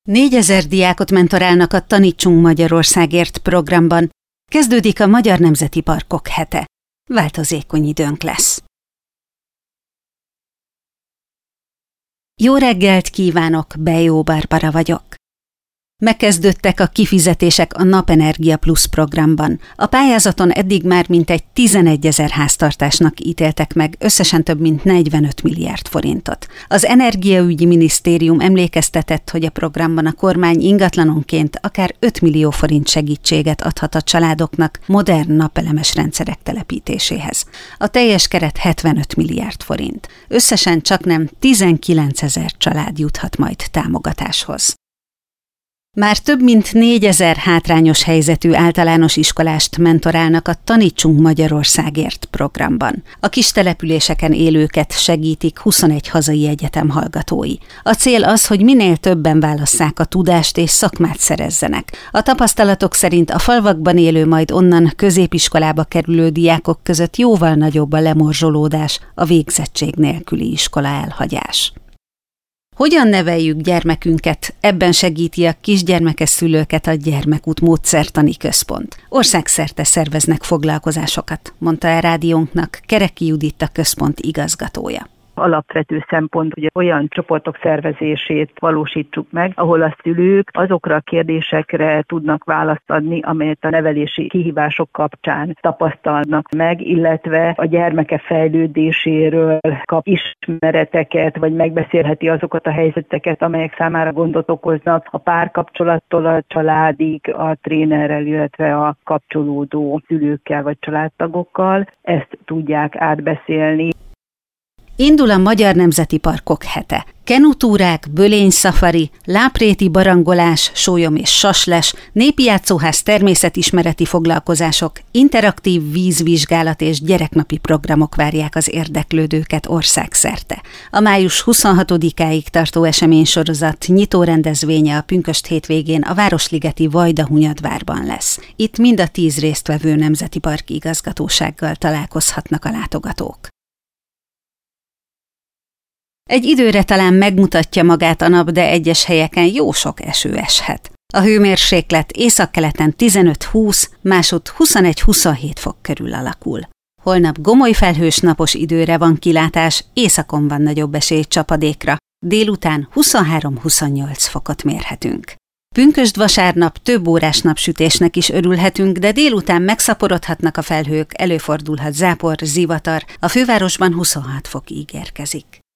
4000 diákot mentorálnak a Tanítsunk Magyarországért programban. Kezdődik a Magyar Nemzeti Parkok hete. Változékony időnk lesz. Jó reggelt kívánok, Bejó Barbara vagyok. Megkezdődtek a kifizetések a Napenergia Plus programban. A pályázaton eddig már mintegy 11 000 háztartásnak ítéltek meg összesen több mint 45 milliárd forintot. Az Energiaügyi Minisztérium emlékeztetett, hogy a programban a kormány ingatlanonként akár 5 millió forint segítséget adhat a családoknak modern napelemes rendszerek telepítéséhez. A teljes keret 75 milliárd forint. Összesen csaknem 19 000 család juthat majd támogatáshoz. Már több mint 4000 hátrányos helyzetű általános iskolást mentorálnak a Tanítsunk Magyarországért programban. A kis településeken élőket segítik 21 hazai egyetem hallgatói. A cél az, hogy minél többen válasszák a tudást és szakmát szerezzenek. A tapasztalatok szerint a falvakban élő, majd onnan középiskolába kerülő diákok között jóval nagyobb a lemorzsolódás, a végzettség nélküli iskola elhagyás. Hogyan neveljük gyermekünket? Ebben segíti a kisgyermekes szülőket a Gyermekút Módszertani Központ. Országszerte szerveznek foglalkozásokat, mondta el rádiónknak Kereki Judit, a központ igazgatója. Alapvető szempont, hogy olyan csoportok szervezését valósítsuk meg, ahol a szülők azokra a kérdésekre tudnak választ adni, amelyet a nevelési kihívások kapcsán tapasztalnak meg, illetve a gyermeke fejlődéséről kap ismereteket, vagy megbeszélheti azokat a helyzeteket, amelyek számára gondot okoznak, a párkapcsolattól a családig, a trénerrel, illetve a kapcsolódó szülőkkel vagy családtagokkal. Ezt tudják átbeszélni. Indul a Magyar Nemzeti Parkok hete. Kenutúrák, bölényszafari, lápréti barangolás, sólyom és sasles, népi játszóház természetismereti foglalkozások, interaktív vízvizsgálat és gyereknapi programok várják az érdeklődőket országszerte. A május 26-áig tartó eseménysorozat nyitó rendezvénye a pünkösd hétvégén a városligeti Vajdahunyadvárban lesz. Itt mind a 10 résztvevő nemzeti parki igazgatósággal találkozhatnak a látogatók. Egy időre talán megmutatja magát a nap, de egyes helyeken jó sok eső eshet. A hőmérséklet északkeleten 15-20, másutt 21-27 fok körül alakul. Holnap gomoly felhős napos időre van kilátás, északon van nagyobb esély csapadékra, délután 23-28 fokot mérhetünk. Pünkösd vasárnap több órás napsütésnek is örülhetünk, de délután megszaporodhatnak a felhők, előfordulhat zápor, zivatar, a fővárosban 26 fok ígérkezik.